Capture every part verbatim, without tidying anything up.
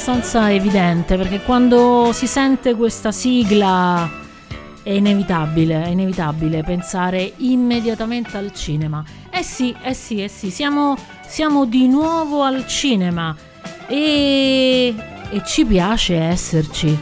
abbastanza evidente, perché quando si sente questa sigla è inevitabile, è inevitabile pensare immediatamente al cinema. Eh sì, eh sì, eh sì, siamo, siamo di nuovo al cinema e, e ci piace esserci.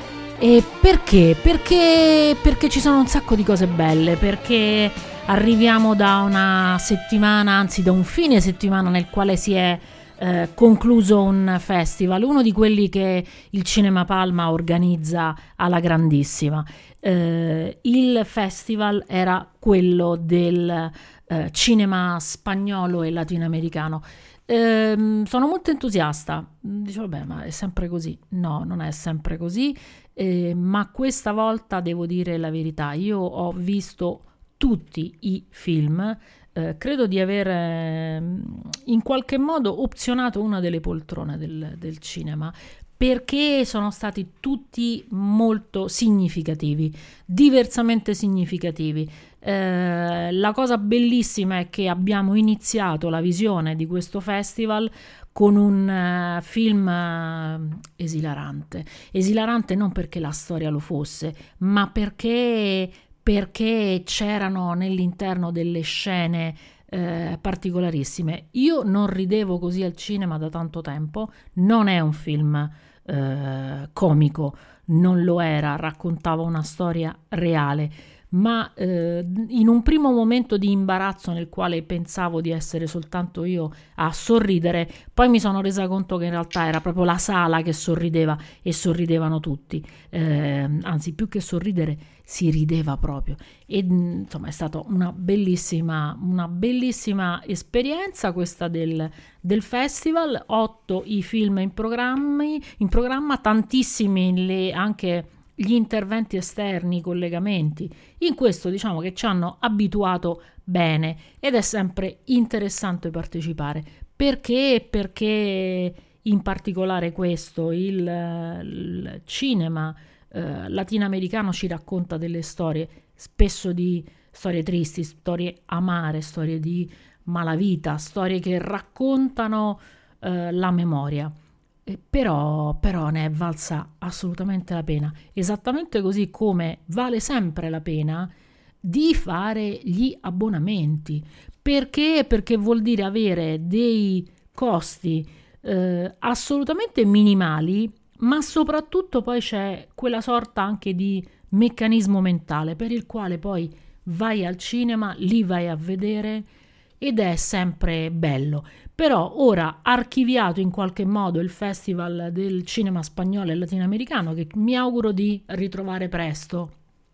E perché? Perché? Perché ci sono un sacco di cose belle, perché arriviamo da una settimana, anzi da un fine settimana nel quale si è eh, concluso un festival, uno di quelli che il Cinema Palma organizza alla grandissima. Eh, il festival era quello del eh, cinema spagnolo e latinoamericano. Eh, sono molto entusiasta. Dicevo, vabbè, ma è sempre così. No, non è sempre così, eh, ma questa volta devo dire la verità. Io ho visto tutti i film, eh, credo di aver eh, in qualche modo opzionato una delle poltrone del, del cinema, perché sono stati tutti molto significativi, diversamente significativi. Eh, la cosa bellissima è che abbiamo iniziato la visione di questo festival con un uh, film uh, esilarante. Esilarante non perché la storia lo fosse, ma perché perché c'erano nell'interno delle scene eh, particolarissime. Io non ridevo così al cinema da tanto tempo, non è un film eh, comico, non lo era, raccontava una storia reale, ma eh, in un primo momento di imbarazzo nel quale pensavo di essere soltanto io a sorridere, poi mi sono resa conto che in realtà era proprio la sala che sorrideva e sorridevano tutti, eh, anzi più che sorridere si rideva proprio, e insomma è stata una bellissima una bellissima esperienza questa del, del festival. Otto i film in programmi in programma, tantissimi le, anche gli interventi esterni, i collegamenti. In questo diciamo che ci hanno abituato bene ed è sempre interessante partecipare. Perché? Perché in particolare questo, il, il cinema eh, latinoamericano ci racconta delle storie, spesso di storie tristi, storie amare, storie di malavita, storie che raccontano eh, la memoria. Eh, però, però ne è valsa assolutamente la pena, esattamente così come vale sempre la pena di fare gli abbonamenti. Perché? Perché vuol dire avere dei costi eh, assolutamente minimali, ma soprattutto poi c'è quella sorta anche di meccanismo mentale per il quale poi vai al cinema, li vai a vedere ed è sempre bello. Però ora archiviato in qualche modo il festival del cinema spagnolo e latinoamericano, che mi auguro di ritrovare presto,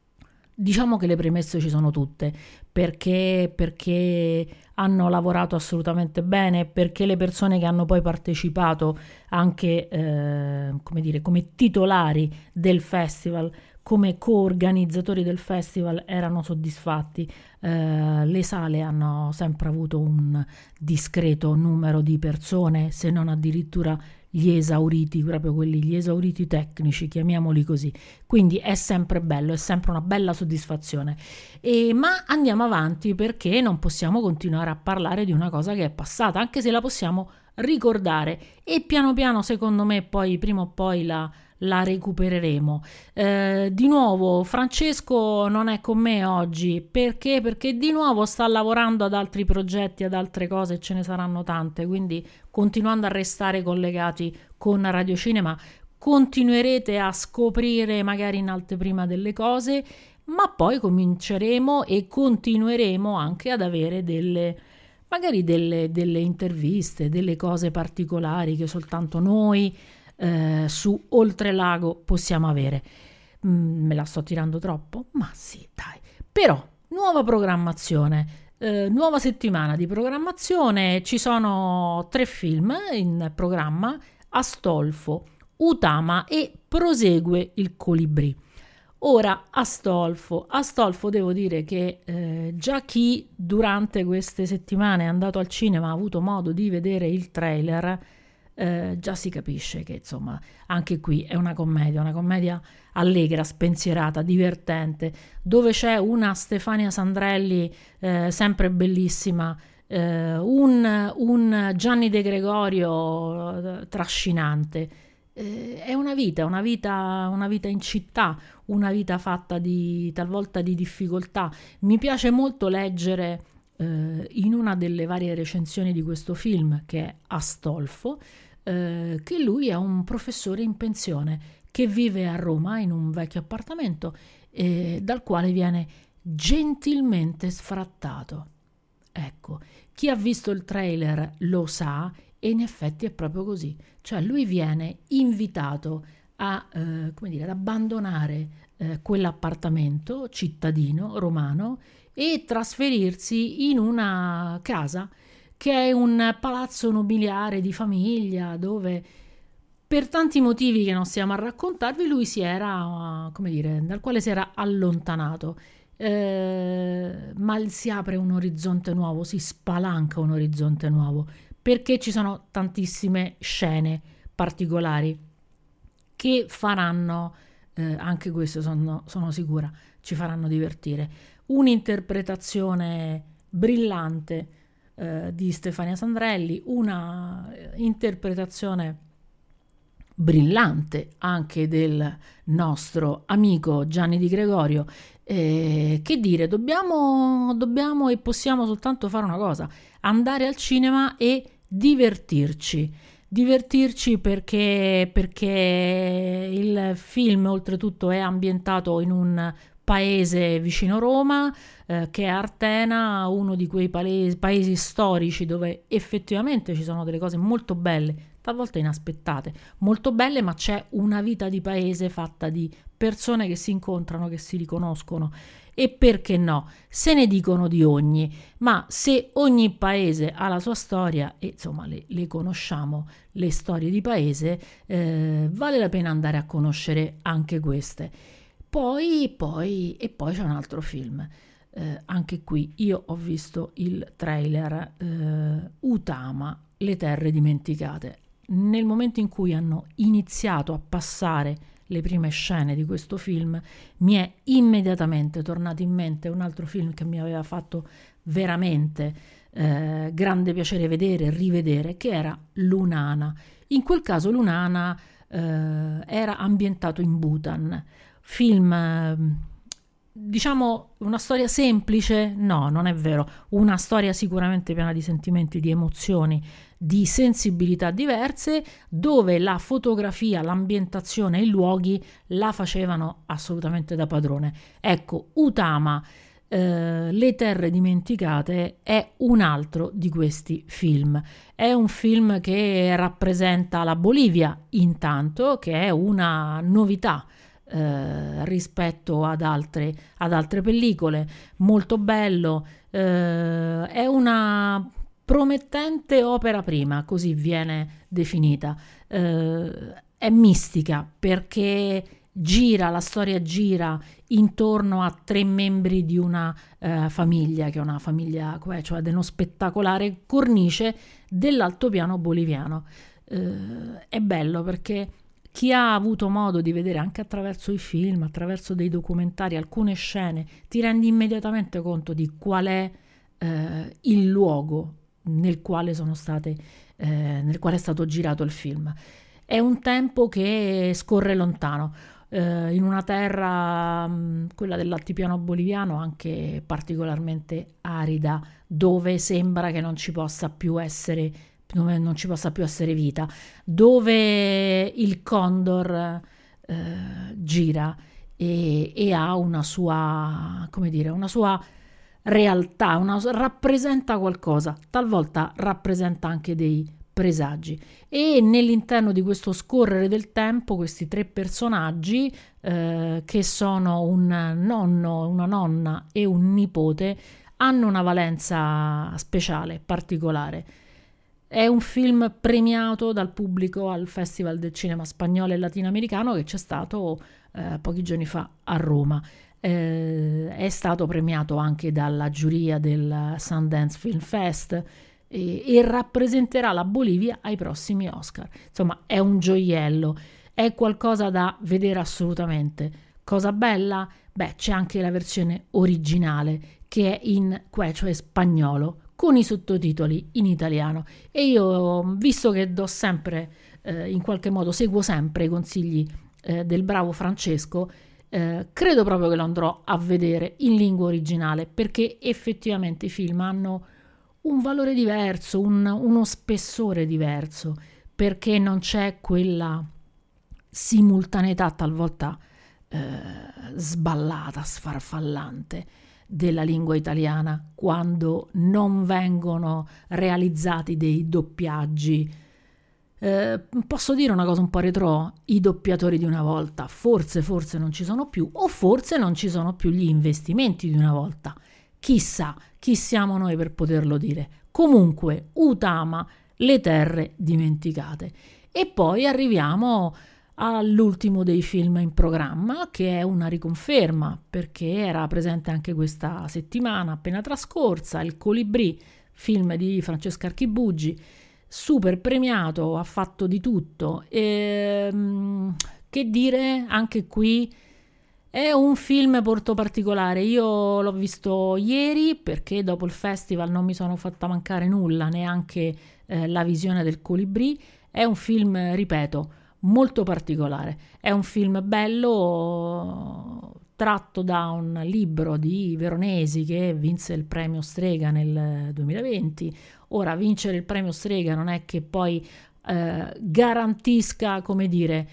diciamo che le premesse ci sono tutte, perché, perché hanno lavorato assolutamente bene, perché le persone che hanno poi partecipato anche eh, come dire, come titolari del festival, come coorganizzatori del festival erano soddisfatti. Eh, le sale hanno sempre avuto un discreto numero di persone, se non addirittura gli esauriti, proprio quelli, gli esauriti tecnici, chiamiamoli così. Quindi è sempre bello, è sempre una bella soddisfazione. E, ma andiamo avanti, perché non possiamo continuare a parlare di una cosa che è passata, anche se la possiamo ricordare e piano piano, secondo me, poi prima o poi la la recupereremo. Eh, di nuovo Francesco non è con me oggi, perché? Perché di nuovo sta lavorando ad altri progetti, ad altre cose, ce ne saranno tante, quindi continuando a restare collegati con Radio Cinema continuerete a scoprire magari in anteprima delle cose, ma poi cominceremo e continueremo anche ad avere delle magari delle, delle interviste, delle cose particolari che soltanto noi Eh, su Oltrelago possiamo avere. Mm, me la sto tirando troppo? Ma sì, dai. Però, nuova programmazione, eh, nuova settimana di programmazione, ci sono tre film in programma: Astolfo, Utama e Prosegue il Colibrì. Ora, Astolfo, Astolfo devo dire che eh, già chi durante queste settimane è andato al cinema ha avuto modo di vedere il trailer. Eh, già si capisce che insomma anche qui è una commedia, una commedia allegra, spensierata, divertente, dove c'è una Stefania Sandrelli eh, sempre bellissima, eh, un, un Gianni De Gregorio eh, trascinante, eh, è una vita, una vita, una vita in città, una vita fatta di talvolta di difficoltà. Mi piace molto leggere eh, in una delle varie recensioni di questo film, che è Astolfo, eh, che lui è un professore in pensione che vive a Roma in un vecchio appartamento eh, dal quale viene gentilmente sfrattato. Ecco, chi ha visto il trailer lo sa, e in effetti è proprio così. Cioè lui viene invitato a, eh, come dire, ad abbandonare eh, quell'appartamento cittadino romano e trasferirsi in una casa che è un palazzo nobiliare di famiglia dove, per tanti motivi che non stiamo a raccontarvi, lui si era, come dire, dal quale si era allontanato. Eh, ma si apre un orizzonte nuovo, si spalanca un orizzonte nuovo, perché ci sono tantissime scene particolari che faranno, eh, anche questo sono, sono sicura, ci faranno divertire. Un'interpretazione brillante eh, di Stefania Sandrelli, una interpretazione brillante anche del nostro amico Gianni Di Gregorio. Eh, che dire, dobbiamo, dobbiamo e possiamo soltanto fare una cosa: andare al cinema e divertirci. Divertirci perché, perché il film oltretutto è ambientato in un paese vicino Roma, eh, che è Artena, uno di quei paesi, paesi storici dove effettivamente ci sono delle cose molto belle, talvolta inaspettate, molto belle, ma c'è una vita di paese fatta di persone che si incontrano, che si riconoscono, e perché no, se ne dicono di ogni, ma se ogni paese ha la sua storia, e insomma le, le conosciamo le storie di paese, eh, vale la pena andare a conoscere anche queste. Poi, poi, e poi c'è un altro film, eh, anche qui io ho visto il trailer, eh, Utama, Le terre dimenticate. Nel momento in cui hanno iniziato a passare le prime scene di questo film, mi è immediatamente tornato in mente un altro film che mi aveva fatto veramente eh, grande piacere vedere e rivedere, che era Lunana. In quel caso Lunana eh, era ambientato in Bhutan. Film, eh, diciamo, una storia semplice? No, non è vero. Una storia sicuramente piena di sentimenti, di emozioni, di sensibilità diverse, dove la fotografia, l'ambientazione e i luoghi la facevano assolutamente da padrone. Ecco, Utama, eh, Le terre dimenticate, è un altro di questi film. È un film che rappresenta la Bolivia, intanto, che è una novità eh, rispetto ad altre, ad altre pellicole. Molto bello, eh, è una promettente opera prima, così viene definita. Eh, è mistica perché gira, la storia gira intorno a tre membri di una eh, famiglia, che è una famiglia, cioè di uno spettacolare cornice dell'altopiano boliviano. Eh, è bello perché chi ha avuto modo di vedere anche attraverso i film, attraverso dei documentari, alcune scene, ti rendi immediatamente conto di qual è eh, il luogo nel quale sono state, eh, nel quale è stato girato il film. È un tempo che scorre lontano, eh, in una terra, mh, quella dell'altipiano boliviano, anche particolarmente arida, dove sembra che non ci possa più essere, dove non ci possa più essere vita, dove il condor eh, gira e, e ha una sua, come dire, una sua realtà, una, rappresenta qualcosa, talvolta rappresenta anche dei presagi, e nell'interno di questo scorrere del tempo questi tre personaggi eh, che sono un nonno, una nonna e un nipote hanno una valenza speciale, particolare. È un film premiato dal pubblico al Festival del Cinema Spagnolo e Latinoamericano che c'è stato eh, pochi giorni fa a Roma. Eh, è stato premiato anche dalla giuria del Sundance Film Fest e, e rappresenterà la Bolivia ai prossimi Oscar. Insomma, è un gioiello, è qualcosa da vedere assolutamente. Cosa bella? Beh, c'è anche la versione originale che è in cioè spagnolo, con i sottotitoli in italiano, e io, visto che do sempre eh, in qualche modo seguo sempre i consigli eh, del bravo Francesco, eh, credo proprio che lo andrò a vedere in lingua originale, perché effettivamente i film hanno un valore diverso, un, uno spessore diverso, perché non c'è quella simultaneità talvolta eh, sballata, sfarfallante della lingua italiana quando non vengono realizzati dei doppiaggi. Eh, posso dire una cosa un po' retro? I doppiatori di una volta forse forse non ci sono più, o forse non ci sono più gli investimenti di una volta. Chissà, chi siamo noi per poterlo dire. Comunque, Utama, le terre dimenticate. E poi arriviamo all'ultimo dei film in programma, che è una riconferma, perché era presente anche questa settimana appena trascorsa, Il Colibrì, film di Francesca Archibugi, super premiato, ha fatto di tutto. E, che dire, anche qui è un film molto particolare. Io l'ho visto ieri perché dopo il festival non mi sono fatta mancare nulla, neanche eh, la visione del Colibrì. È un film, ripeto, molto particolare. È un film bello, tratto da un libro di Veronesi che vinse il premio Strega nel duemilaventi. Ora, vincere il premio Strega non è che poi eh, garantisca, come dire,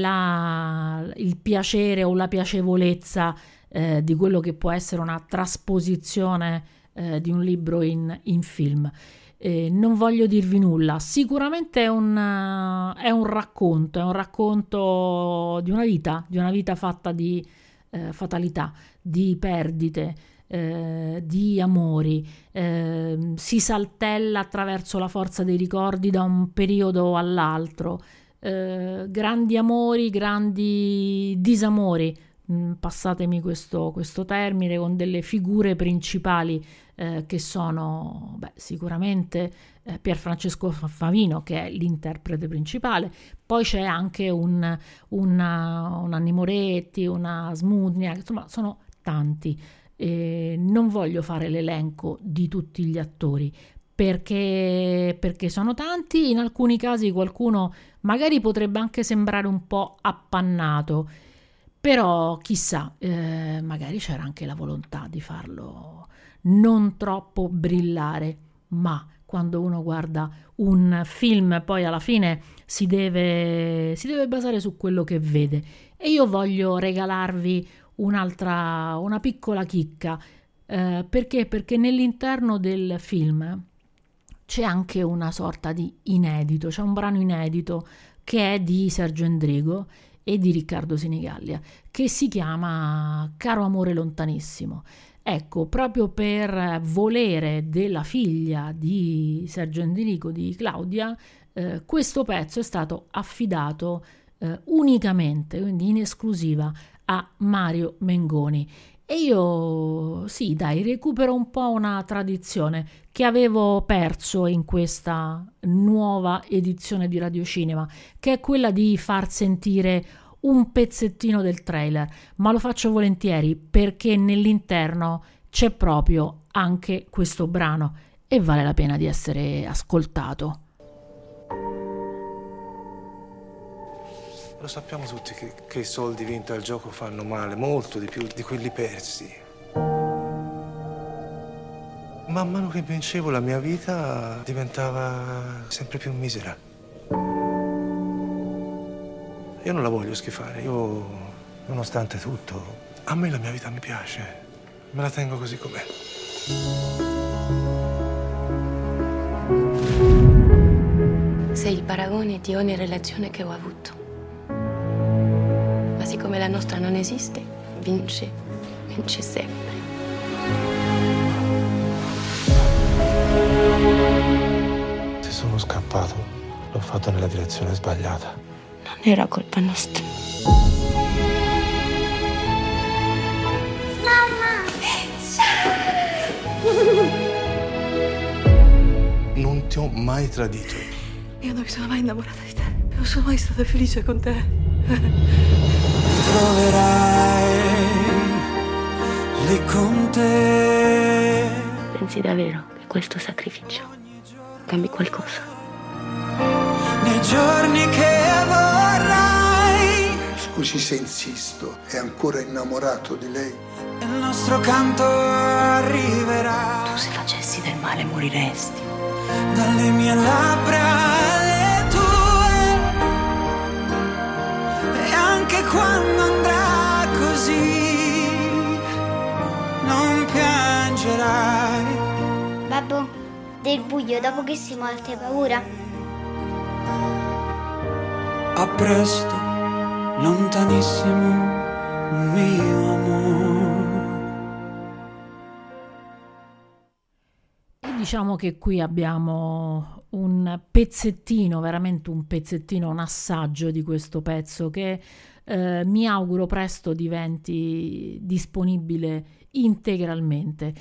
la, il piacere o la piacevolezza eh, di quello che può essere una trasposizione eh, di un libro in, in film. Eh, non voglio dirvi nulla, sicuramente è un, uh, è un racconto, è un racconto di una vita, di una vita fatta di eh, fatalità, di perdite, eh, di amori, eh, si saltella attraverso la forza dei ricordi da un periodo all'altro, eh, grandi amori, grandi disamori, mh, passatemi questo, questo termine, con delle figure principali Eh, che sono beh, sicuramente eh, Pierfrancesco Favino, che è l'interprete principale, poi c'è anche un, una, una Nanni Moretti, una Smutnia, insomma sono tanti. Eh, non voglio fare l'elenco di tutti gli attori perché, perché sono tanti, in alcuni casi qualcuno magari potrebbe anche sembrare un po' appannato, però chissà, eh, magari c'era anche la volontà di farlo non troppo brillare, ma quando uno guarda un film poi alla fine si deve, si deve basare su quello che vede. E io voglio regalarvi un'altra, una piccola chicca, eh, perché? Perché nell'interno del film c'è anche una sorta di inedito, c'è un brano inedito che è di Sergio Endrigo e di Riccardo Sinigallia, che si chiama Caro amore lontanissimo. Ecco, proprio per volere della figlia di Sergio Endrigo, di Claudia, eh, questo pezzo è stato affidato eh, unicamente, quindi in esclusiva, a Mario Mengoni. E io, sì, dai, recupero un po' una tradizione che avevo perso in questa nuova edizione di Radiocinema, che è quella di far sentire un pezzettino del trailer, ma lo faccio volentieri perché nell'interno c'è proprio anche questo brano e vale la pena di essere ascoltato. Lo sappiamo tutti che, che i soldi vinti al gioco fanno male, molto di più di quelli persi. Man mano che vincevo la mia vita diventava sempre più misera. Io non la voglio schifare, io, nonostante tutto, a me la mia vita mi piace. Me la tengo così com'è. Sei il paragone di ogni relazione che ho avuto. Ma siccome la nostra non esiste, vince, vince sempre. Se sono scappato, l'ho fatto nella direzione sbagliata. Non era colpa nostra. Mamma! Non ti ho mai tradito. Io non mi sono mai innamorata di te. Non sono mai stata felice con te. Troverai lì con te. Pensi davvero che questo sacrificio cambi qualcosa? Nei giorni che vorrai. Scusi se insisto, è ancora innamorato di lei? Il nostro canto arriverà. Tu se facessi del male moriresti. Dalle mie labbra alle tue. E anche quando andrà così non piangerai. Babbo, del buio dopo che si muore hai paura? A presto, lontanissimo, mio amore. E diciamo che qui abbiamo un pezzettino, veramente un pezzettino, un assaggio di questo pezzo che eh, mi auguro presto diventi disponibile integralmente.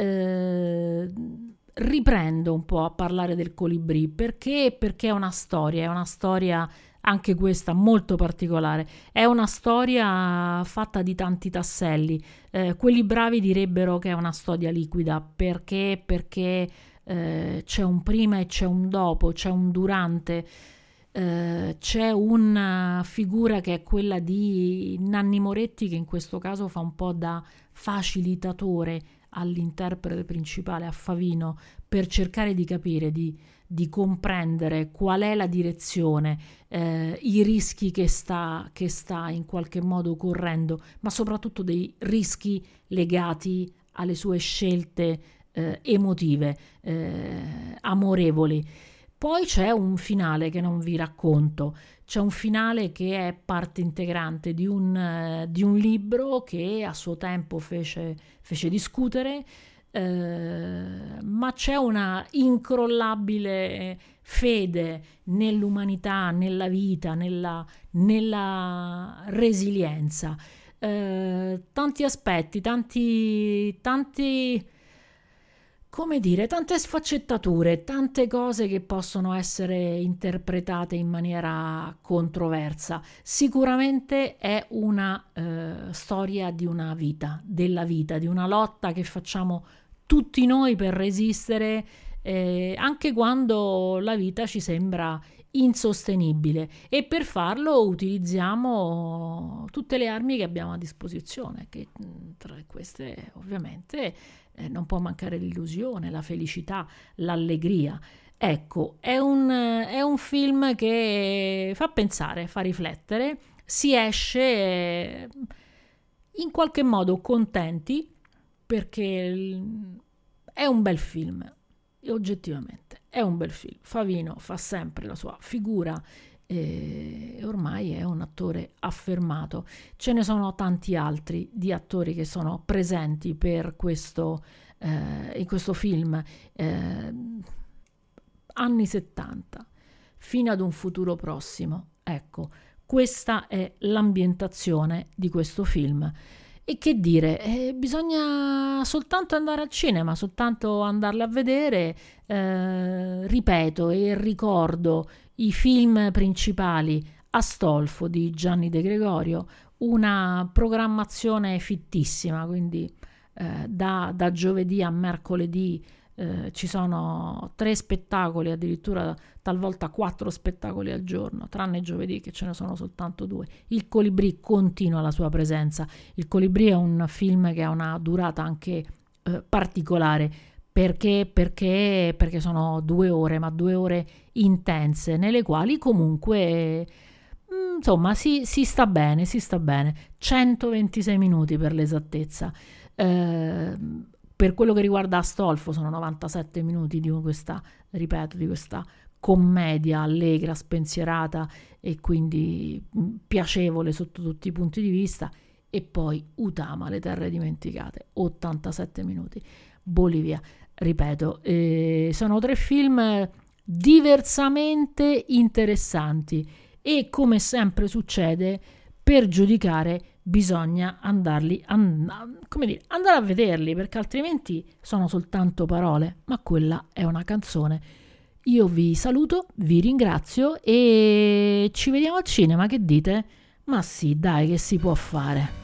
Eh, riprendo un po' a parlare del Colibrì perché perché è una storia, è una storia anche questa molto particolare, è una storia fatta di tanti tasselli. Eh, quelli bravi direbbero che è una storia liquida perché perché eh, c'è un prima e c'è un dopo, c'è un durante. Uh, c'è una figura che è quella di Nanni Moretti, che in questo caso fa un po' da facilitatore all'interprete principale, a Favino, per cercare di capire, di, di comprendere qual è la direzione, eh, i rischi che sta, che sta in qualche modo correndo, ma soprattutto dei rischi legati alle sue scelte eh, emotive, eh, amorevoli. Poi c'è un finale che non vi racconto, c'è un finale che è parte integrante di un, uh, di un libro che a suo tempo fece, fece discutere, uh, ma c'è una incrollabile fede nell'umanità, nella vita, nella, nella resilienza. Uh, tanti aspetti, tanti... tanti come dire, tante sfaccettature, tante cose che possono essere interpretate in maniera controversa. Sicuramente è una eh, storia di una vita, della vita, di una lotta che facciamo tutti noi per resistere, eh, anche quando la vita ci sembra insostenibile, e per farlo utilizziamo tutte le armi che abbiamo a disposizione, che tra queste ovviamente eh, non può mancare l'illusione, la felicità, l'allegria. Ecco, è un, è un film che fa pensare, fa riflettere, si esce in qualche modo contenti perché è un bel film, oggettivamente è un bel film. Favino fa sempre la sua figura e ormai è un attore affermato. Ce ne sono tanti altri di attori che sono presenti per questo, eh, in questo film. Eh, anni settanta, fino ad un futuro prossimo. Ecco, questa è l'ambientazione di questo film. E che dire, eh, bisogna soltanto andare al cinema, soltanto andarle a vedere. Eh, ripeto e ricordo i film principali: Astolfo di Gianni De Gregorio, una programmazione fittissima, quindi eh, da, da giovedì a mercoledì eh, ci sono tre spettacoli, addirittura talvolta quattro spettacoli al giorno, tranne giovedì che ce ne sono soltanto due. Il Colibrì continua la sua presenza. Il Colibrì è un film che ha una durata anche eh, particolare, perché, perché, perché sono due ore, ma due ore intense, nelle quali comunque mh, insomma si, si sta bene, si sta bene. centoventisei minuti per l'esattezza. Eh, per quello che riguarda Astolfo sono novantasette minuti di questa, ripeto, di questa commedia allegra, spensierata e quindi piacevole sotto tutti i punti di vista. E poi Utama, le terre dimenticate, ottantasette minuti. Bolivia, ripeto, eh, sono tre film diversamente interessanti e, come sempre succede, per giudicare bisogna andarli an- come dire, andare a vederli, perché altrimenti sono soltanto parole, ma quella è una canzone. Io vi saluto, vi ringrazio e ci vediamo al cinema, che dite? Ma sì, dai, che si può fare.